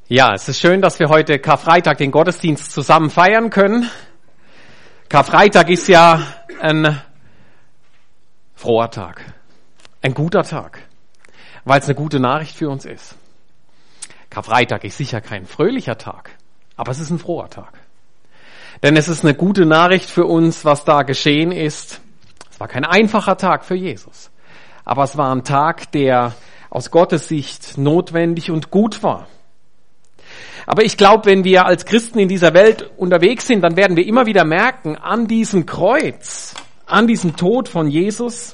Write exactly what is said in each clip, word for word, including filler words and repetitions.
Ja, es ist schön, dass wir heute Karfreitag den Gottesdienst zusammen feiern können. Karfreitag ist ja ein froher Tag, ein guter Tag, weil es eine gute Nachricht für uns ist. Karfreitag ist sicher kein fröhlicher Tag, aber es ist ein froher Tag. Denn es ist eine gute Nachricht für uns, was da geschehen ist. Es war kein einfacher Tag für Jesus, aber es war ein Tag, der aus Gottes Sicht notwendig und gut war. Aber ich glaube, wenn wir als Christen in dieser Welt unterwegs sind, dann werden wir immer wieder merken, an diesem Kreuz, an diesem Tod von Jesus,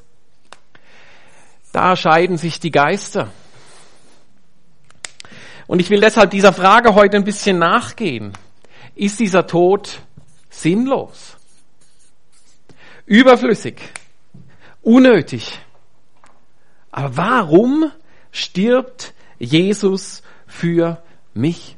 da scheiden sich die Geister. Und ich will deshalb dieser Frage heute ein bisschen nachgehen. Ist dieser Tod sinnlos? Überflüssig? Unnötig? Aber warum stirbt Jesus für mich?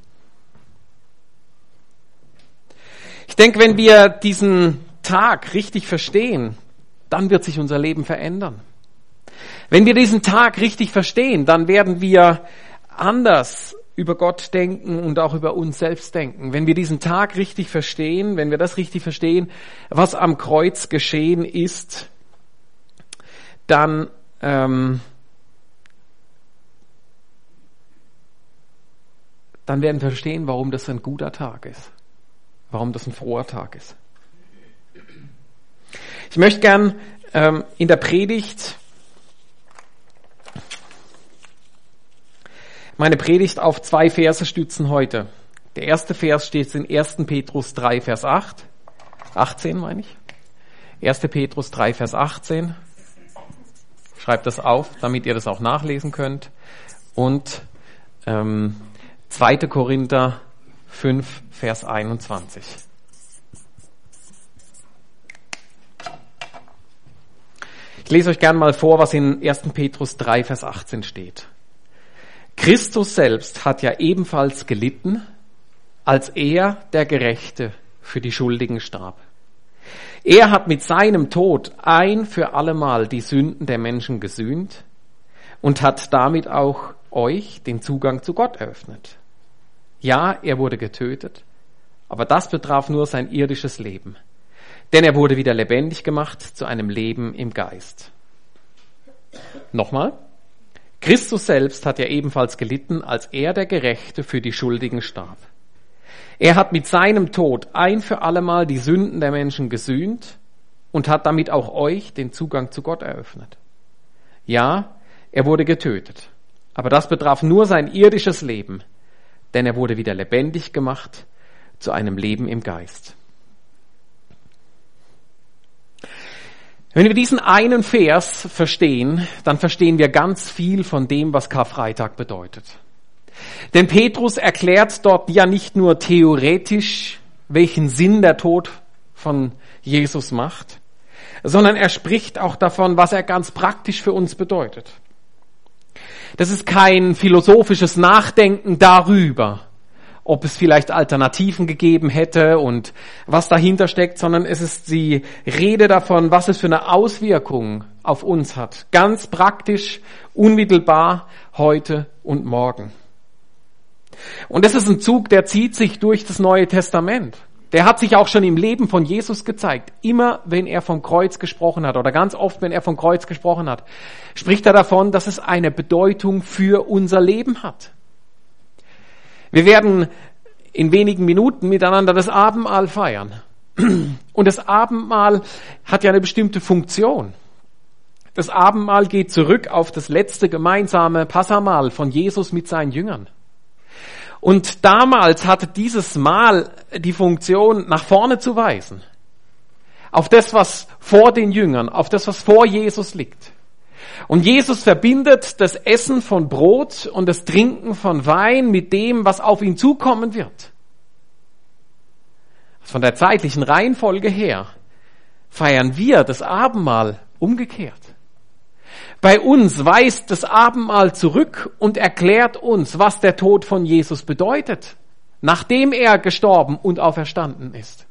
Ich denke, wenn wir diesen Tag richtig verstehen, dann wird sich unser Leben verändern. Wenn wir diesen Tag richtig verstehen, dann werden wir anders über Gott denken und auch über uns selbst denken. Wenn wir diesen Tag richtig verstehen, wenn wir das richtig verstehen, was am Kreuz geschehen ist, dann ähm, dann werden wir verstehen, warum das ein guter Tag ist. Warum das ein froher Tag ist. Ich möchte gern ähm, in der Predigt meine Predigt auf zwei Verse stützen heute. Der erste Vers steht in ersten Petrus drei, Vers acht. achtzehn meine ich. ersten Petrus drei, Vers achtzehn. Schreibt das auf, damit ihr das auch nachlesen könnt. Und ähm, zweiter Korinther fünf, Vers einundzwanzig. Ich lese euch gerne mal vor, was in ersten Petrus drei, Vers achtzehn steht. Christus selbst hat ja ebenfalls gelitten, als er, der Gerechte, für die Schuldigen starb. Er hat mit seinem Tod ein für allemal die Sünden der Menschen gesühnt und hat damit auch euch den Zugang zu Gott eröffnet. Ja, er wurde getötet, aber das betraf nur sein irdisches Leben. Denn er wurde wieder lebendig gemacht zu einem Leben im Geist. Nochmal. Christus selbst hat ja ebenfalls gelitten, als er, der Gerechte, für die Schuldigen starb. Er hat mit seinem Tod ein für allemal die Sünden der Menschen gesühnt und hat damit auch euch den Zugang zu Gott eröffnet. Ja, er wurde getötet, aber das betraf nur sein irdisches Leben. Denn er wurde wieder lebendig gemacht zu einem Leben im Geist. Wenn wir diesen einen Vers verstehen, dann verstehen wir ganz viel von dem, was Karfreitag bedeutet. Denn Petrus erklärt dort ja nicht nur theoretisch, welchen Sinn der Tod von Jesus macht, sondern er spricht auch davon, was er ganz praktisch für uns bedeutet. Das ist kein philosophisches Nachdenken darüber, ob es vielleicht Alternativen gegeben hätte und was dahinter steckt, sondern es ist die Rede davon, was es für eine Auswirkung auf uns hat. Ganz praktisch, unmittelbar, heute und morgen. Und das ist ein Zug, der zieht sich durch das Neue Testament. Der hat sich auch schon im Leben von Jesus gezeigt. Immer wenn er vom Kreuz gesprochen hat oder ganz oft, wenn er vom Kreuz gesprochen hat, spricht er davon, dass es eine Bedeutung für unser Leben hat. Wir werden in wenigen Minuten miteinander das Abendmahl feiern. Und das Abendmahl hat ja eine bestimmte Funktion. Das Abendmahl geht zurück auf das letzte gemeinsame Passahmahl von Jesus mit seinen Jüngern. Und damals hatte dieses Mahl die Funktion, nach vorne zu weisen. Auf das, was vor den Jüngern, auf das, was vor Jesus liegt. Und Jesus verbindet das Essen von Brot und das Trinken von Wein mit dem, was auf ihn zukommen wird. Von der zeitlichen Reihenfolge her feiern wir das Abendmahl umgekehrt. Bei uns weist das Abendmahl zurück und erklärt uns, was der Tod von Jesus bedeutet, nachdem er gestorben und auferstanden ist.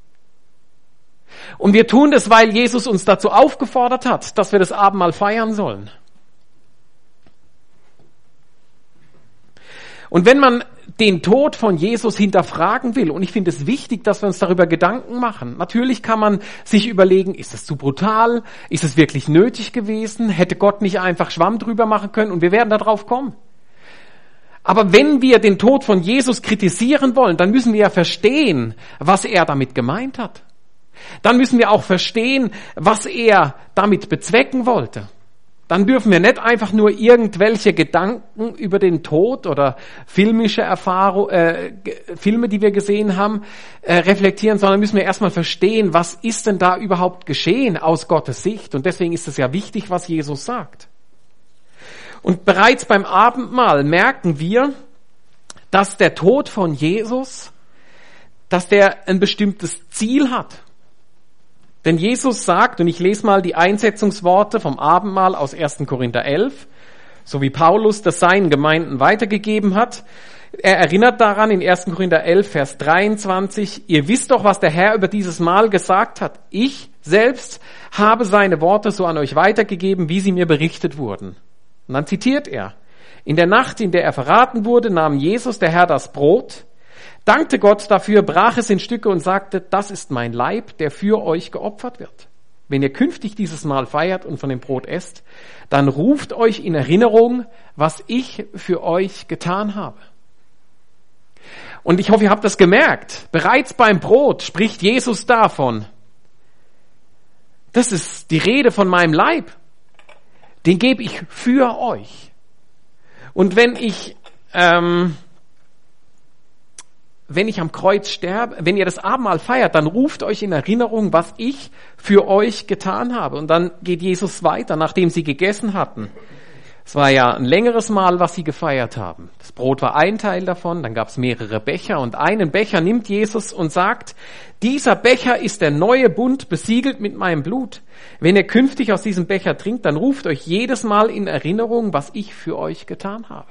Und wir tun das, weil Jesus uns dazu aufgefordert hat, dass wir das Abendmahl feiern sollen. Und wenn man den Tod von Jesus hinterfragen will, und ich finde es wichtig, dass wir uns darüber Gedanken machen. Natürlich kann man sich überlegen, ist es zu brutal? Ist es wirklich nötig gewesen? Hätte Gott nicht einfach Schwamm drüber machen können? Und wir werden da drauf kommen. Aber wenn wir den Tod von Jesus kritisieren wollen, dann müssen wir ja verstehen, was er damit gemeint hat. Dann müssen wir auch verstehen, was er damit bezwecken wollte. Dann dürfen wir nicht einfach nur irgendwelche Gedanken über den Tod oder filmische Erfahrung, äh, Filme, die wir gesehen haben, äh, reflektieren, sondern müssen wir erstmal verstehen, was ist denn da überhaupt geschehen aus Gottes Sicht. Und deswegen ist es ja wichtig, was Jesus sagt. Und bereits beim Abendmahl merken wir, dass der Tod von Jesus, dass der ein bestimmtes Ziel hat. Denn Jesus sagt, und ich lese mal die Einsetzungsworte vom Abendmahl aus ersten Korinther elf, so wie Paulus das seinen Gemeinden weitergegeben hat. Er erinnert daran in ersten Korinther elf, Vers dreiundzwanzig, ihr wisst doch, was der Herr über dieses Mahl gesagt hat. Ich selbst habe seine Worte so an euch weitergegeben, wie sie mir berichtet wurden. Und dann zitiert er, in der Nacht, in der er verraten wurde, nahm Jesus, der Herr, das Brot, dankte Gott dafür, brach es in Stücke und sagte, das ist mein Leib, der für euch geopfert wird. Wenn ihr künftig dieses Mahl feiert und von dem Brot esst, dann ruft euch in Erinnerung, was ich für euch getan habe. Und ich hoffe, ihr habt das gemerkt. Bereits beim Brot spricht Jesus davon. Das ist die Rede von meinem Leib. Den gebe ich für euch. Und wenn ich... Ähm, Wenn ich am Kreuz sterbe, wenn ihr das Abendmahl feiert, dann ruft euch in Erinnerung, was ich für euch getan habe. Und dann geht Jesus weiter, nachdem sie gegessen hatten. Es war ja ein längeres Mahl, was sie gefeiert haben. Das Brot war ein Teil davon, dann gab es mehrere Becher. Und einen Becher nimmt Jesus und sagt, dieser Becher ist der neue Bund, besiegelt mit meinem Blut. Wenn ihr künftig aus diesem Becher trinkt, dann ruft euch jedes Mal in Erinnerung, was ich für euch getan habe.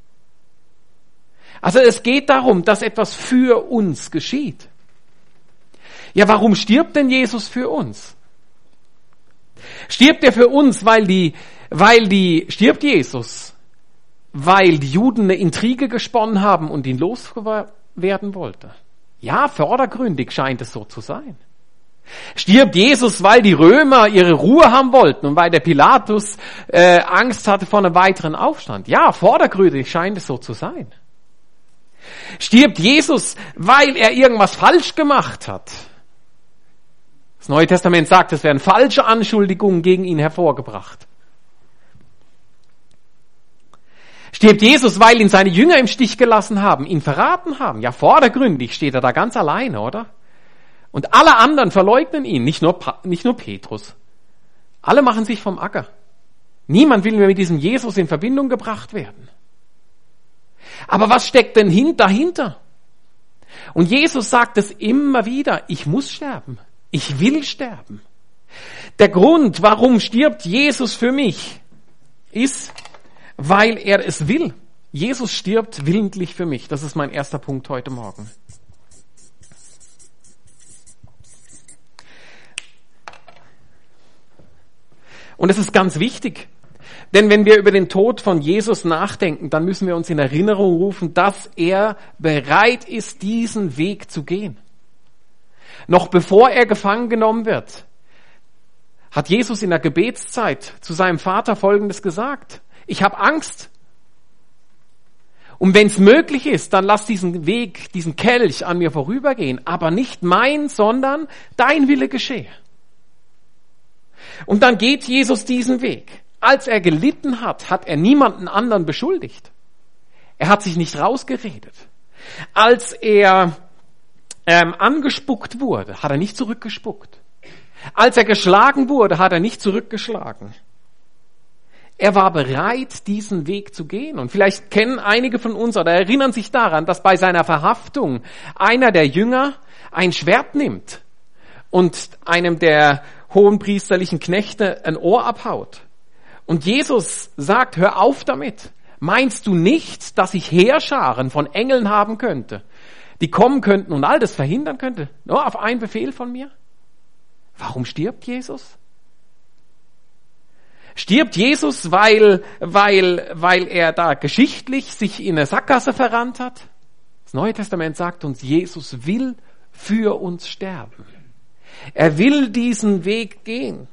Also es geht darum, dass etwas für uns geschieht. Ja, warum stirbt denn Jesus für uns? Stirbt er für uns, weil die, weil die, stirbt Jesus, weil die Juden eine Intrige gesponnen haben und ihn loswerden wollten? Ja, vordergründig scheint es so zu sein. Stirbt Jesus, weil die Römer ihre Ruhe haben wollten und weil der Pilatus äh, Angst hatte vor einem weiteren Aufstand? Ja, vordergründig scheint es so zu sein. Stirbt Jesus, weil er irgendwas falsch gemacht hat? Das Neue Testament sagt, es werden falsche Anschuldigungen gegen ihn hervorgebracht. Stirbt Jesus, weil ihn seine Jünger im Stich gelassen haben, ihn verraten haben? Ja, vordergründig steht er da ganz alleine, oder? Und alle anderen verleugnen ihn, nicht nur, nicht nur Petrus. Alle machen sich vom Acker. Niemand will mehr mit diesem Jesus in Verbindung gebracht werden. Aber was steckt denn hin, dahinter? Und Jesus sagt es immer wieder, ich muss sterben. Ich will sterben. Der Grund, warum stirbt Jesus für mich, ist, weil er es will. Jesus stirbt willentlich für mich. Das ist mein erster Punkt heute Morgen. Und es ist ganz wichtig. Denn wenn wir über den Tod von Jesus nachdenken, dann müssen wir uns in Erinnerung rufen, dass er bereit ist, diesen Weg zu gehen. Noch bevor er gefangen genommen wird, hat Jesus in der Gebetszeit zu seinem Vater Folgendes gesagt. Ich habe Angst. Und wenn es möglich ist, dann lass diesen Weg, diesen Kelch an mir vorübergehen. Aber nicht mein, sondern dein Wille geschehe. Und dann geht Jesus diesen Weg. Als er gelitten hat, hat er niemanden anderen beschuldigt. Er hat sich nicht rausgeredet. Als er ähm, angespuckt wurde, hat er nicht zurückgespuckt. Als er geschlagen wurde, hat er nicht zurückgeschlagen. Er war bereit, diesen Weg zu gehen. Und vielleicht kennen einige von uns oder erinnern sich daran, dass bei seiner Verhaftung einer der Jünger ein Schwert nimmt und einem der hohenpriesterlichen Knechte ein Ohr abhaut. Und Jesus sagt, hör auf damit. Meinst du nicht, dass ich Heerscharen von Engeln haben könnte, die kommen könnten und all das verhindern könnte? Nur auf einen Befehl von mir? Warum stirbt Jesus? Stirbt Jesus, weil, weil, weil er da geschichtlich sich in eine Sackgasse verrannt hat? Das Neue Testament sagt uns, Jesus will für uns sterben. Er will diesen Weg gehen.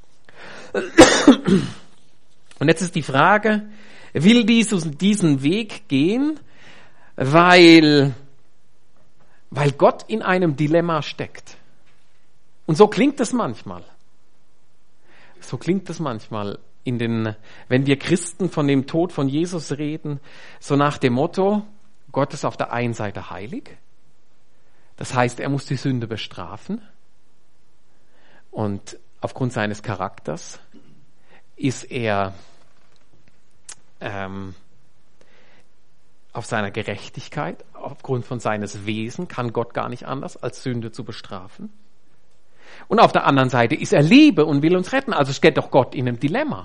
Und jetzt ist die Frage, will Jesus diesen Weg gehen, weil, weil Gott in einem Dilemma steckt? Und so klingt es manchmal. So klingt es manchmal, in den, wenn wir Christen von dem Tod von Jesus reden, so nach dem Motto, Gott ist auf der einen Seite heilig, das heißt, er muss die Sünde bestrafen und aufgrund seines Charakters ist er ähm, auf seiner Gerechtigkeit, aufgrund von seines Wesens kann Gott gar nicht anders, als Sünde zu bestrafen. Und auf der anderen Seite ist er Liebe und will uns retten. Also steht doch Gott in einem Dilemma.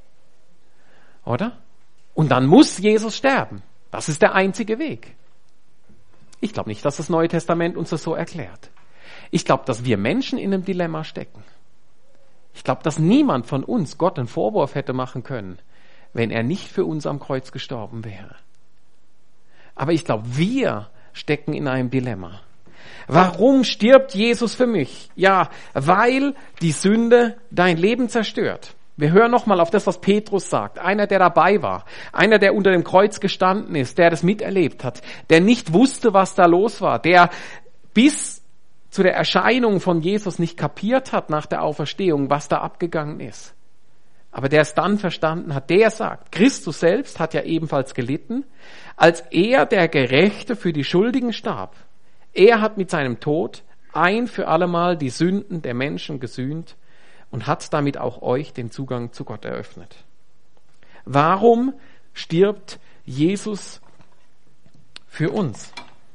Oder? Und dann muss Jesus sterben. Das ist der einzige Weg. Ich glaube nicht, dass das Neue Testament uns das so erklärt. Ich glaube, dass wir Menschen in einem Dilemma stecken. Ich glaube, dass niemand von uns Gott einen Vorwurf hätte machen können, wenn er nicht für uns am Kreuz gestorben wäre. Aber ich glaube, wir stecken in einem Dilemma. Warum stirbt Jesus für mich? Ja, weil die Sünde dein Leben zerstört. Wir hören nochmal auf das, was Petrus sagt. Einer, der dabei war. Einer, der unter dem Kreuz gestanden ist, der das miterlebt hat. Der nicht wusste, was da los war. Der bis zu der Erscheinung von Jesus nicht kapiert hat nach der Auferstehung, was da abgegangen ist. Aber der es dann verstanden hat, der sagt, Christus selbst hat ja ebenfalls gelitten, als er, der Gerechte, für die Schuldigen starb. Er hat mit seinem Tod ein für allemal die Sünden der Menschen gesühnt und hat damit auch euch den Zugang zu Gott eröffnet. Warum stirbt Jesus für uns?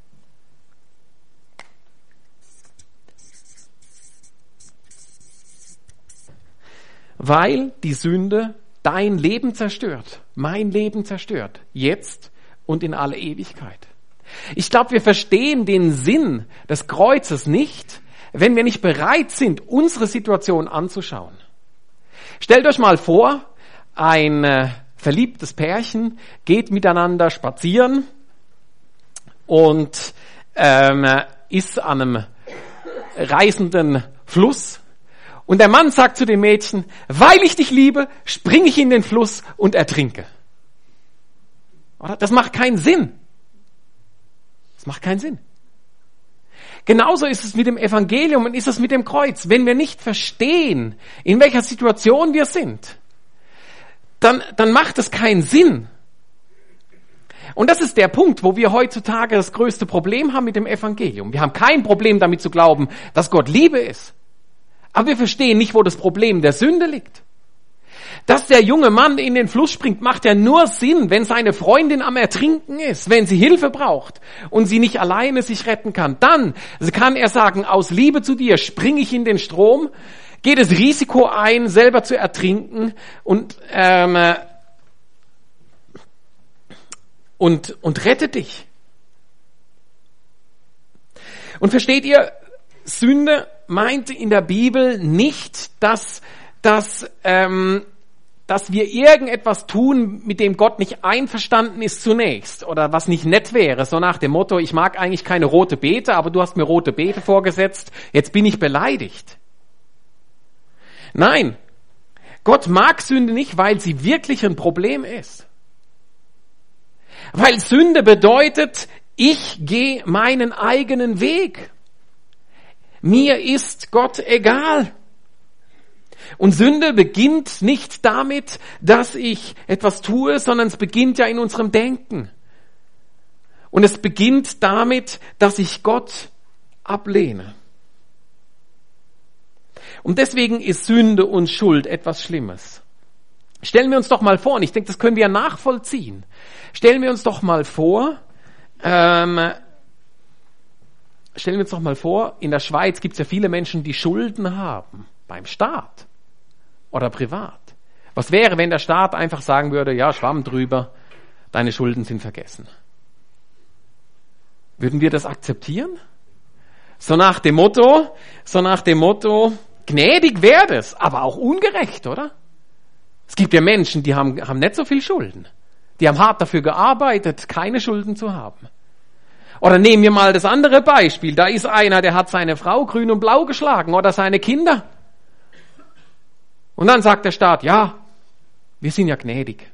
Weil die Sünde dein Leben zerstört, mein Leben zerstört, jetzt und in alle Ewigkeit. Ich glaube, wir verstehen den Sinn des Kreuzes nicht, wenn wir nicht bereit sind, unsere Situation anzuschauen. Stellt euch mal vor, ein äh, verliebtes Pärchen geht miteinander spazieren und ähm, ist an einem reißenden Fluss. Und der Mann sagt zu dem Mädchen, weil ich dich liebe, springe ich in den Fluss und ertrinke. Oder? Das macht keinen Sinn. Das macht keinen Sinn. Genauso ist es mit dem Evangelium und ist es mit dem Kreuz. Wenn wir nicht verstehen, in welcher Situation wir sind, dann, dann macht es keinen Sinn. Und das ist der Punkt, wo wir heutzutage das größte Problem haben mit dem Evangelium. Wir haben kein Problem damit zu glauben, dass Gott Liebe ist. Aber wir verstehen nicht, wo das Problem der Sünde liegt. Dass der junge Mann in den Fluss springt, macht ja nur Sinn, wenn seine Freundin am Ertrinken ist, wenn sie Hilfe braucht und sie nicht alleine sich retten kann. Dann kann er sagen, aus Liebe zu dir springe ich in den Strom, gehe das Risiko ein, selber zu ertrinken und, ähm, und, und rette dich. Und versteht ihr, Sünde meint in der Bibel nicht, dass, dass, ähm, dass wir irgendetwas tun, mit dem Gott nicht einverstanden ist zunächst oder was nicht nett wäre, so nach dem Motto, ich mag eigentlich keine rote Beete, aber du hast mir rote Beete vorgesetzt, jetzt bin ich beleidigt. Nein, Gott mag Sünde nicht, weil sie wirklich ein Problem ist. Weil Sünde bedeutet, ich gehe meinen eigenen Weg. Mir ist Gott egal. Und Sünde beginnt nicht damit, dass ich etwas tue, sondern es beginnt ja in unserem Denken. Und es beginnt damit, dass ich Gott ablehne. Und deswegen ist Sünde und Schuld etwas Schlimmes. Stellen wir uns doch mal vor, und ich denke, das können wir nachvollziehen. Stellen wir uns doch mal vor, ähm, Stellen wir uns doch mal vor, in der Schweiz gibt es ja viele Menschen, die Schulden haben, beim Staat oder privat. Was wäre, wenn der Staat einfach sagen würde, ja, Schwamm drüber, deine Schulden sind vergessen? Würden wir das akzeptieren? So nach dem Motto, so nach dem Motto, gnädig wäre es, aber auch ungerecht, oder? Es gibt ja Menschen, die haben, haben nicht so viel Schulden. Die haben hart dafür gearbeitet, keine Schulden zu haben. Oder nehmen wir mal das andere Beispiel. Da ist einer, der hat seine Frau grün und blau geschlagen oder seine Kinder. Und dann sagt der Staat, ja, wir sind ja gnädig.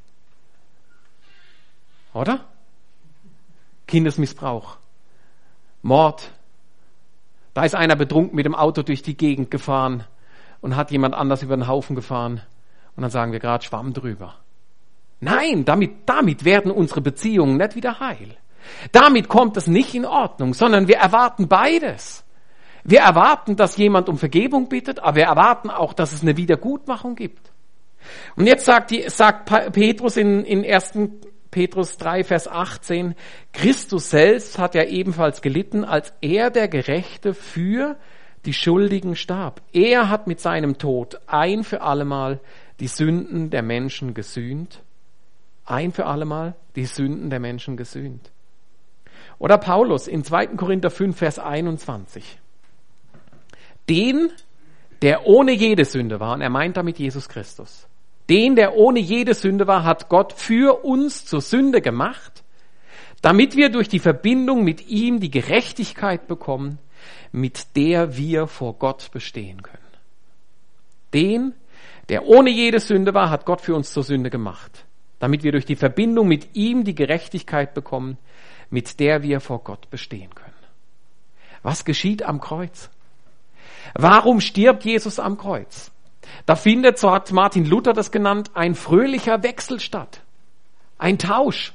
Oder? Kindesmissbrauch, Mord. Da ist einer betrunken mit dem Auto durch die Gegend gefahren und hat jemand anders über den Haufen gefahren. Und dann sagen wir gerade, Schwamm drüber. Nein, damit, damit werden unsere Beziehungen nicht wieder heil. Damit kommt es nicht in Ordnung, sondern wir erwarten beides. Wir erwarten, dass jemand um Vergebung bittet, aber wir erwarten auch, dass es eine Wiedergutmachung gibt. Und jetzt sagt, die, sagt Petrus in, in ersten Petrus drei, Vers achtzehn, Christus selbst hat ja ebenfalls gelitten, als er, der Gerechte, für die Schuldigen starb. Er hat mit seinem Tod ein für allemal die Sünden der Menschen gesühnt. Ein für allemal die Sünden der Menschen gesühnt. Oder Paulus in zweiten Korinther fünf, Vers einundzwanzig. Den, der ohne jede Sünde war, und er meint damit Jesus Christus, den, der ohne jede Sünde war, hat Gott für uns zur Sünde gemacht, damit wir durch die Verbindung mit ihm die Gerechtigkeit bekommen, mit der wir vor Gott bestehen können. Den, der ohne jede Sünde war, hat Gott für uns zur Sünde gemacht, damit wir durch die Verbindung mit ihm die Gerechtigkeit bekommen, mit der wir vor Gott bestehen können. Was geschieht am Kreuz? Warum stirbt Jesus am Kreuz? Da findet, so hat Martin Luther das genannt, ein fröhlicher Wechsel statt. Ein Tausch.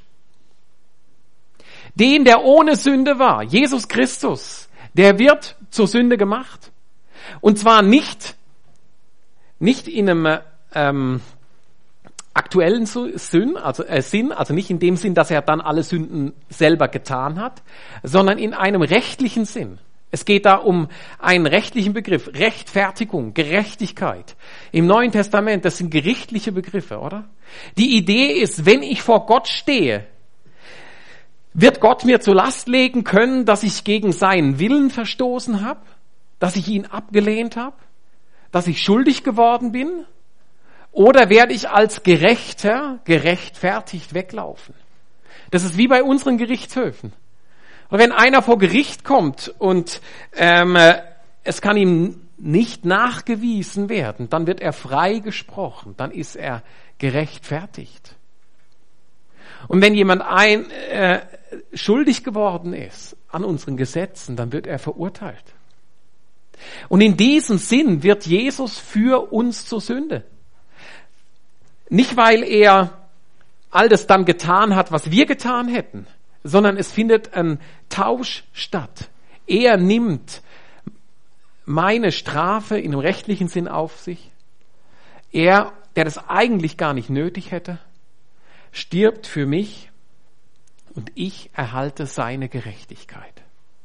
Den, der ohne Sünde war, Jesus Christus, der wird zur Sünde gemacht. Und zwar nicht, nicht in einem ähm, aktuellen Sinn, also, äh, Sinn, also nicht in dem Sinn, dass er dann alle Sünden selber getan hat, sondern in einem rechtlichen Sinn. Es geht da um einen rechtlichen Begriff, Rechtfertigung, Gerechtigkeit. Im Neuen Testament, das sind gerichtliche Begriffe, oder? Die Idee ist, wenn ich vor Gott stehe, wird Gott mir zur Last legen können, dass ich gegen seinen Willen verstoßen habe, dass ich ihn abgelehnt habe, dass ich schuldig geworden bin? Oder werde ich als Gerechter gerechtfertigt weglaufen? Das ist wie bei unseren Gerichtshöfen. Und wenn einer vor Gericht kommt und ähm, es kann ihm nicht nachgewiesen werden, dann wird er freigesprochen, dann ist er gerechtfertigt. Und wenn jemand ein, äh, schuldig geworden ist an unseren Gesetzen, dann wird er verurteilt. Und in diesem Sinn wird Jesus für uns zur Sünde. Nicht, weil er all das dann getan hat, was wir getan hätten, sondern es findet ein Tausch statt. Er nimmt meine Strafe in einem rechtlichen Sinn auf sich. Er, der das eigentlich gar nicht nötig hätte, stirbt für mich und ich erhalte seine Gerechtigkeit.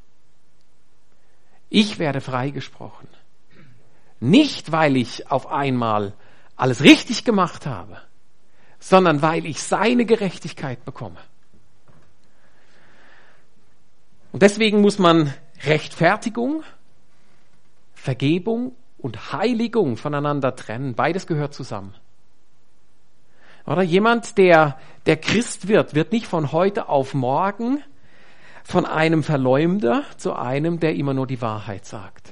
Ich werde freigesprochen. Nicht, weil ich auf einmal alles richtig gemacht habe, sondern weil ich seine Gerechtigkeit bekomme. Und deswegen muss man Rechtfertigung, Vergebung und Heiligung voneinander trennen. Beides gehört zusammen. Oder jemand, der, der Christ wird, wird nicht von heute auf morgen von einem Verleumder zu einem, der immer nur die Wahrheit sagt.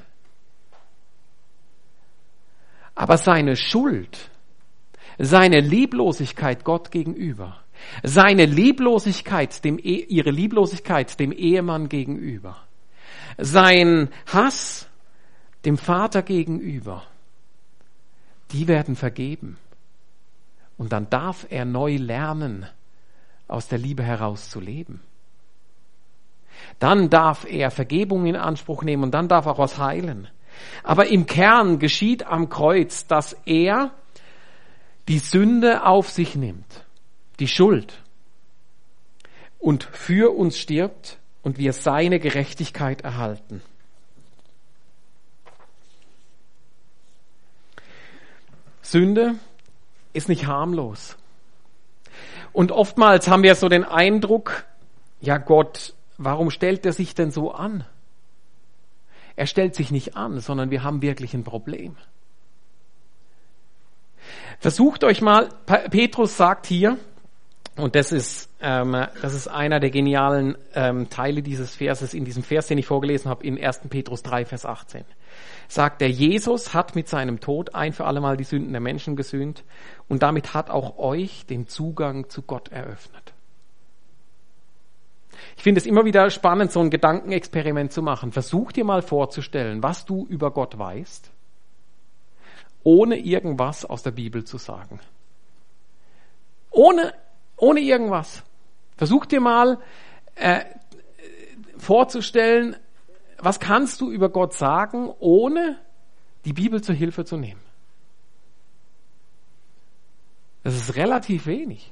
Aber seine Schuld, seine Lieblosigkeit Gott gegenüber, seine Lieblosigkeit, dem e- ihre Lieblosigkeit dem Ehemann gegenüber, sein Hass dem Vater gegenüber, die werden vergeben. Und dann darf er neu lernen, aus der Liebe heraus zu leben. Dann darf er Vergebung in Anspruch nehmen und dann darf er was heilen. Aber im Kern geschieht am Kreuz, dass er die Sünde auf sich nimmt, die Schuld, und für uns stirbt und wir seine Gerechtigkeit erhalten. Sünde ist nicht harmlos. Und oftmals haben wir so den Eindruck, ja Gott, warum stellt er sich denn so an? Er stellt sich nicht an, sondern wir haben wirklich ein Problem. Versucht euch mal, Petrus sagt hier, und das ist, ähm, das ist einer der genialen ähm, Teile dieses Verses, in diesem Vers, den ich vorgelesen habe, in ersten Petrus drei, Vers achtzehn. Sagt er, Jesus hat mit seinem Tod ein für allemal die Sünden der Menschen gesühnt und damit hat auch euch den Zugang zu Gott eröffnet. Ich finde es immer wieder spannend, so ein Gedankenexperiment zu machen. Versuch dir mal vorzustellen, was du über Gott weißt, ohne irgendwas aus der Bibel zu sagen. Ohne Ohne irgendwas. Versuch dir mal äh, vorzustellen, was kannst du über Gott sagen, ohne die Bibel zur Hilfe zu nehmen. Das ist relativ wenig.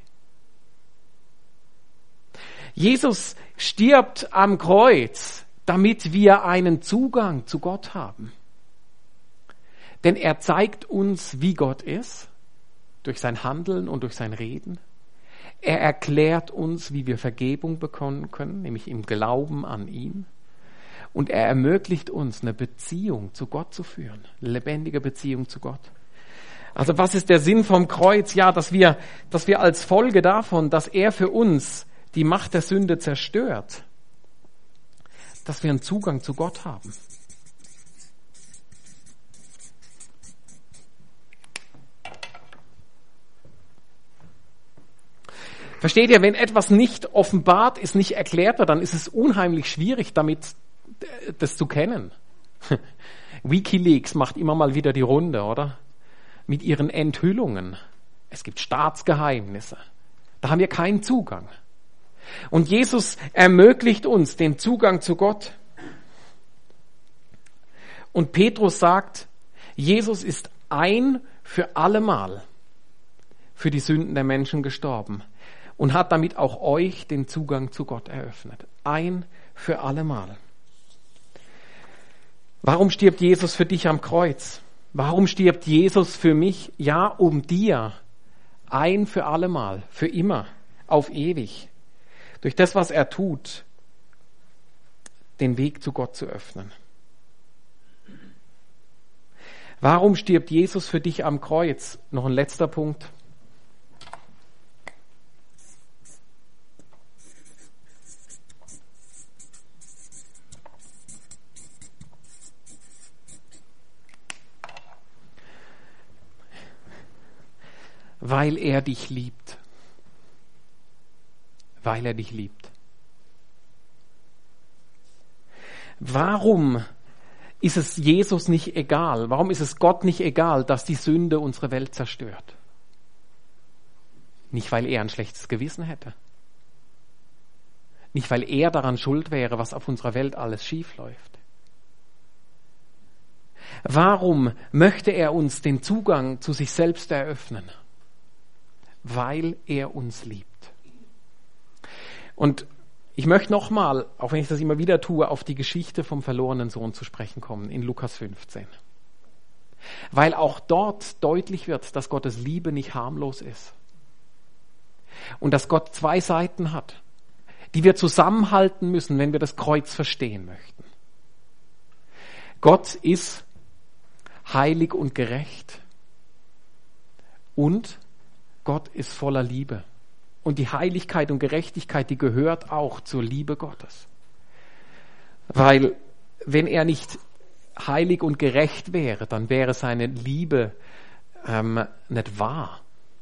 Jesus stirbt am Kreuz, damit wir einen Zugang zu Gott haben. Denn er zeigt uns, wie Gott ist, durch sein Handeln und durch sein Reden. Er erklärt uns, wie wir Vergebung bekommen können, nämlich im Glauben an ihn. Und er ermöglicht uns, eine Beziehung zu Gott zu führen, eine lebendige Beziehung zu Gott. Also was ist der Sinn vom Kreuz? Ja, dass wir, dass wir als Folge davon, dass er für uns die Macht der Sünde zerstört, dass wir einen Zugang zu Gott haben. Versteht ihr, wenn etwas nicht offenbart ist, nicht erklärt wird, dann ist es unheimlich schwierig, damit das zu kennen. WikiLeaks macht immer mal wieder die Runde, oder? Mit ihren Enthüllungen. Es gibt Staatsgeheimnisse. Da haben wir keinen Zugang. Und Jesus ermöglicht uns den Zugang zu Gott. Und Petrus sagt, Jesus ist ein für allemal für die Sünden der Menschen gestorben. Und hat damit auch euch den Zugang zu Gott eröffnet. Ein für allemal. Warum stirbt Jesus für dich am Kreuz? Warum stirbt Jesus für mich? Ja, um dir ein für allemal, für immer, auf ewig, durch das, was er tut, den Weg zu Gott zu öffnen. Warum stirbt Jesus für dich am Kreuz? Noch ein letzter Punkt. Weil er dich liebt. Weil er dich liebt. Warum ist es Jesus nicht egal? Warum ist es Gott nicht egal, dass die Sünde unsere Welt zerstört? Nicht, weil er ein schlechtes Gewissen hätte. Nicht, weil er daran schuld wäre, was auf unserer Welt alles schief läuft. Warum möchte er uns den Zugang zu sich selbst eröffnen? Weil er uns liebt. Und ich möchte nochmal, auch wenn ich das immer wieder tue, auf die Geschichte vom verlorenen Sohn zu sprechen kommen, in Lukas fünfzehn. Weil auch dort deutlich wird, dass Gottes Liebe nicht harmlos ist. Und dass Gott zwei Seiten hat, die wir zusammenhalten müssen, wenn wir das Kreuz verstehen möchten. Gott ist heilig und gerecht. Und Gott ist voller Liebe. Und die Heiligkeit und Gerechtigkeit, die gehört auch zur Liebe Gottes. Weil wenn er nicht heilig und gerecht wäre, dann wäre seine Liebe ähm, nicht wahr.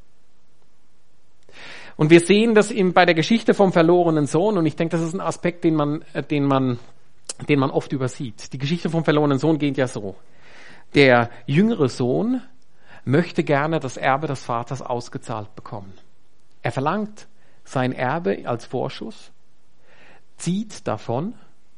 Und wir sehen das in, bei der Geschichte vom verlorenen Sohn, und ich denke, das ist ein Aspekt, den man, den man, den man oft übersieht. Die Geschichte vom verlorenen Sohn geht ja so. Der jüngere Sohn möchte gerne das Erbe des Vaters ausgezahlt bekommen. Er verlangt sein Erbe als Vorschuss, zieht davon,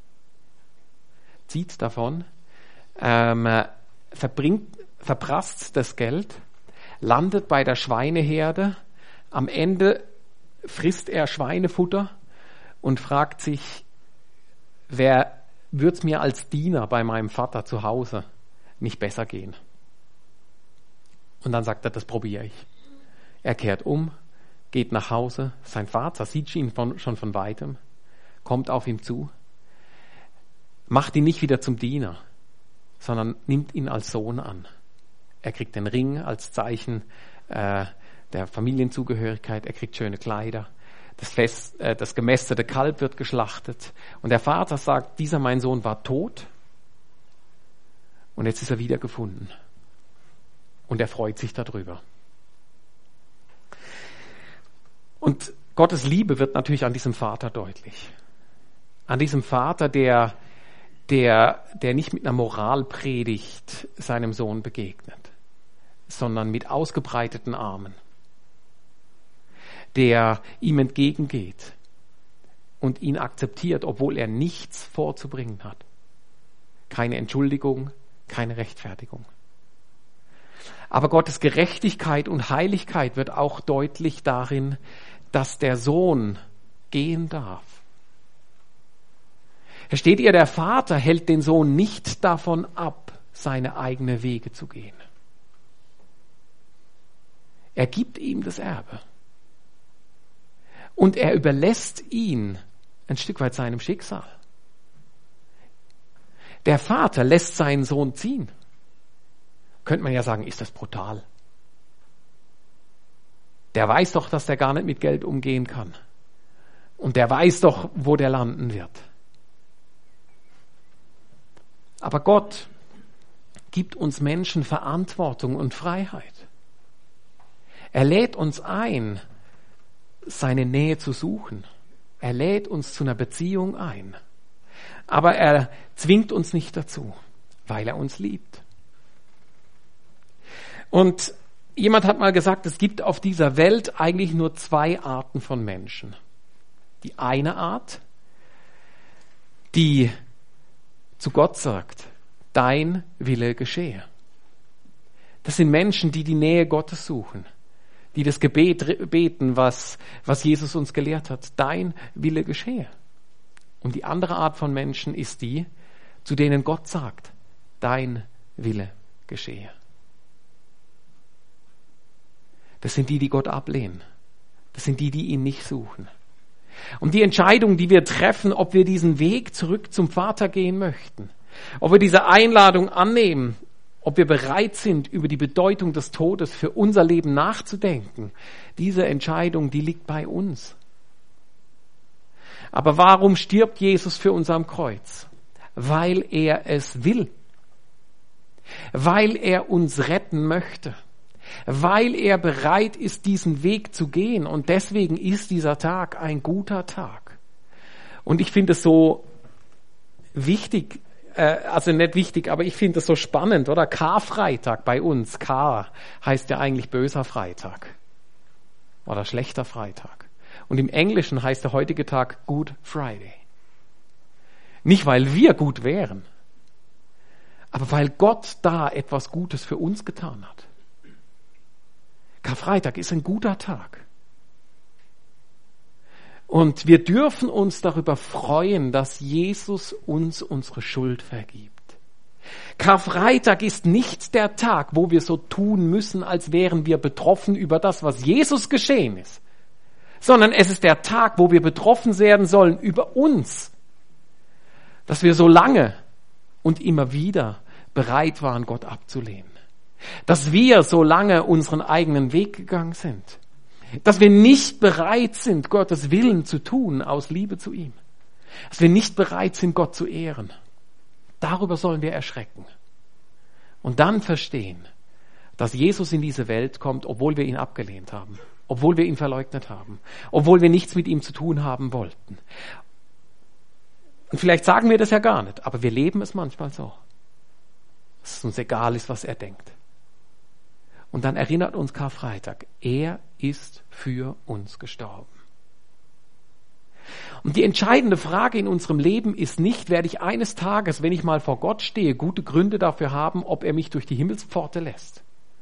zieht davon, ähm, verbringt, verprasst das Geld, landet bei der Schweineherde, am Ende frisst er Schweinefutter und fragt sich, wer wird's mir als Diener bei meinem Vater zu Hause nicht besser gehen? Und dann sagt er, das probiere ich. Er kehrt um, geht nach Hause, sein Vater sieht ihn von, schon von weitem, kommt auf ihn zu, macht ihn nicht wieder zum Diener, sondern nimmt ihn als Sohn an. Er kriegt den Ring als Zeichen äh, der Familienzugehörigkeit, er kriegt schöne Kleider. Das, Fest, äh, das gemästete Kalb wird geschlachtet. Und der Vater sagt, dieser mein Sohn war tot und jetzt ist er wiedergefunden. Und er freut sich darüber. Und Gottes Liebe wird natürlich an diesem Vater deutlich. An diesem Vater, der, der, der nicht mit einer Moralpredigt seinem Sohn begegnet, sondern mit ausgebreiteten Armen, der ihm entgegengeht und ihn akzeptiert, obwohl er nichts vorzubringen hat. Keine Entschuldigung, keine Rechtfertigung. Aber Gottes Gerechtigkeit und Heiligkeit wird auch deutlich darin, dass der Sohn gehen darf. Versteht ihr, der Vater hält den Sohn nicht davon ab, seine eigenen Wege zu gehen. Er gibt ihm das Erbe. Und er überlässt ihn ein Stück weit seinem Schicksal. Der Vater lässt seinen Sohn ziehen. Könnte man ja sagen, ist das brutal? Der weiß doch, dass der gar nicht mit Geld umgehen kann. Und der weiß doch, wo der landen wird. Aber Gott gibt uns Menschen Verantwortung und Freiheit. Er lädt uns ein, seine Nähe zu suchen. Er lädt uns zu einer Beziehung ein. Aber er zwingt uns nicht dazu, weil er uns liebt. Und jemand hat mal gesagt, es gibt auf dieser Welt eigentlich nur zwei Arten von Menschen. Die eine Art, die zu Gott sagt, dein Wille geschehe. Das sind Menschen, die die Nähe Gottes suchen, die das Gebet beten, was, was Jesus uns gelehrt hat, dein Wille geschehe. Und die andere Art von Menschen ist die, zu denen Gott sagt, dein Wille geschehe. Das sind die, die Gott ablehnen. Das sind die, die ihn nicht suchen. Und die Entscheidung, die wir treffen, ob wir diesen Weg zurück zum Vater gehen möchten, ob wir diese Einladung annehmen, ob wir bereit sind, über die Bedeutung des Todes für unser Leben nachzudenken, diese Entscheidung, die liegt bei uns. Aber warum stirbt Jesus für uns am Kreuz? Weil er es will. Weil er uns retten möchte. Weil er bereit ist, diesen Weg zu gehen. Und deswegen ist dieser Tag ein guter Tag. Und ich finde es so wichtig, äh, also nicht wichtig, aber ich finde es so spannend, oder? Karfreitag bei uns, Kar heißt ja eigentlich böser Freitag oder schlechter Freitag. Und im Englischen heißt der heutige Tag Good Friday. Nicht, weil wir gut wären, aber weil Gott da etwas Gutes für uns getan hat. Karfreitag ist ein guter Tag. Und wir dürfen uns darüber freuen, dass Jesus uns unsere Schuld vergibt. Karfreitag ist nicht der Tag, wo wir so tun müssen, als wären wir betroffen über das, was Jesus geschehen ist, sondern es ist der Tag, wo wir betroffen werden sollen über uns, dass wir so lange und immer wieder bereit waren, Gott abzulehnen. Dass wir so lange unseren eigenen Weg gegangen sind. Dass wir nicht bereit sind, Gottes Willen zu tun aus Liebe zu ihm. Dass wir nicht bereit sind, Gott zu ehren. Darüber sollen wir erschrecken. Und dann verstehen, dass Jesus in diese Welt kommt, obwohl wir ihn abgelehnt haben. Obwohl wir ihn verleugnet haben. Obwohl wir nichts mit ihm zu tun haben wollten. Und vielleicht sagen wir das ja gar nicht, aber wir leben es manchmal so. Dass es uns egal ist, was er denkt. Und dann erinnert uns Karfreitag, er ist für uns gestorben. Und die entscheidende Frage in unserem Leben ist nicht, werde ich eines Tages, wenn ich mal vor Gott stehe, gute Gründe dafür haben, ob er mich durch die Himmelspforte lässt.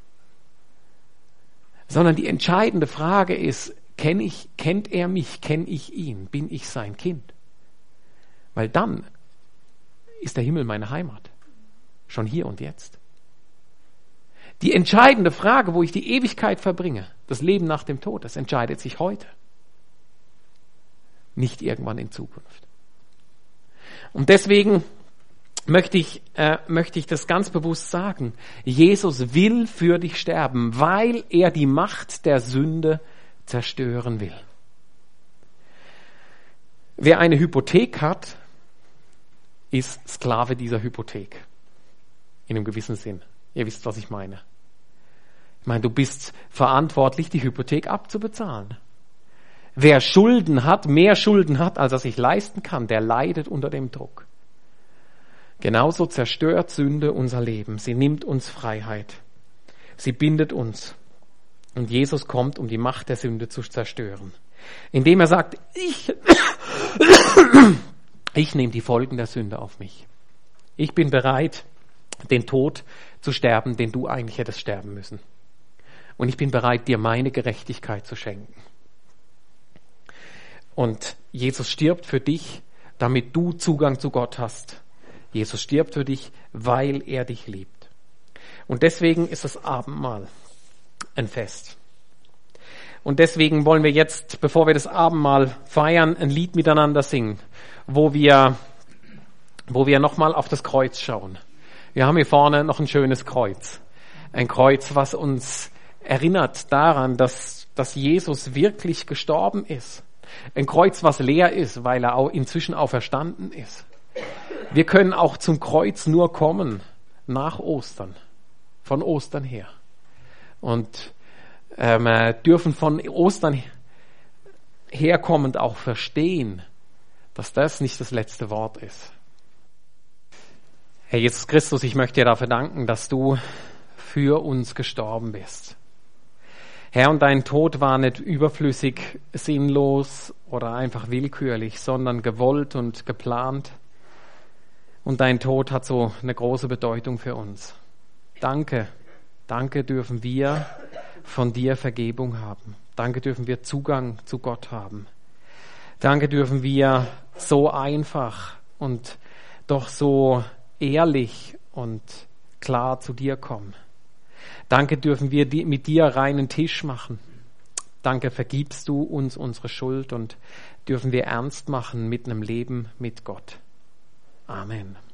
Sondern die entscheidende Frage ist, kenn ich, kennt er mich, kenne ich ihn, bin ich sein Kind? Weil dann ist der Himmel meine Heimat. Schon hier und jetzt. Die entscheidende Frage, wo ich die Ewigkeit verbringe, das Leben nach dem Tod, das entscheidet sich heute. Nicht irgendwann in Zukunft. Und deswegen möchte ich, äh, möchte ich das ganz bewusst sagen. Jesus will für dich sterben, weil er die Macht der Sünde zerstören will. Wer eine Hypothek hat, ist Sklave dieser Hypothek. In einem gewissen Sinn. Ihr wisst, was ich meine. Ich meine, du bist verantwortlich, die Hypothek abzubezahlen. Wer Schulden hat, mehr Schulden hat, als er sich leisten kann, der leidet unter dem Druck. Genauso zerstört Sünde unser Leben. Sie nimmt uns Freiheit. Sie bindet uns. Und Jesus kommt, um die Macht der Sünde zu zerstören. Indem er sagt, ich, ich nehme die Folgen der Sünde auf mich. Ich bin bereit, den Tod zu sterben, den du eigentlich hättest sterben müssen. Und ich bin bereit, dir meine Gerechtigkeit zu schenken. Und Jesus stirbt für dich, damit du Zugang zu Gott hast. Jesus stirbt für dich, weil er dich liebt. Und deswegen ist das Abendmahl ein Fest. Und deswegen wollen wir jetzt, bevor wir das Abendmahl feiern, ein Lied miteinander singen, wo wir, wo wir nochmal auf das Kreuz schauen. Wir haben hier vorne noch ein schönes Kreuz. Ein Kreuz, was uns erinnert daran, dass, dass Jesus wirklich gestorben ist. Ein Kreuz, was leer ist, weil er auch inzwischen auferstanden ist. Wir können auch zum Kreuz nur kommen nach Ostern, von Ostern her. Und ähm, dürfen von Ostern herkommend auch verstehen, dass das nicht das letzte Wort ist. Herr Jesus Christus, ich möchte dir dafür danken, dass du für uns gestorben bist. Herr, und dein Tod war nicht überflüssig, sinnlos oder einfach willkürlich, sondern gewollt und geplant. Und dein Tod hat so eine große Bedeutung für uns. Danke, danke dürfen wir von dir Vergebung haben. Danke dürfen wir Zugang zu Gott haben. Danke dürfen wir so einfach und doch so ehrlich und klar zu dir kommen. Danke dürfen wir mit dir reinen Tisch machen. Danke vergibst du uns unsere Schuld und dürfen wir ernst machen mit einem Leben mit Gott. Amen.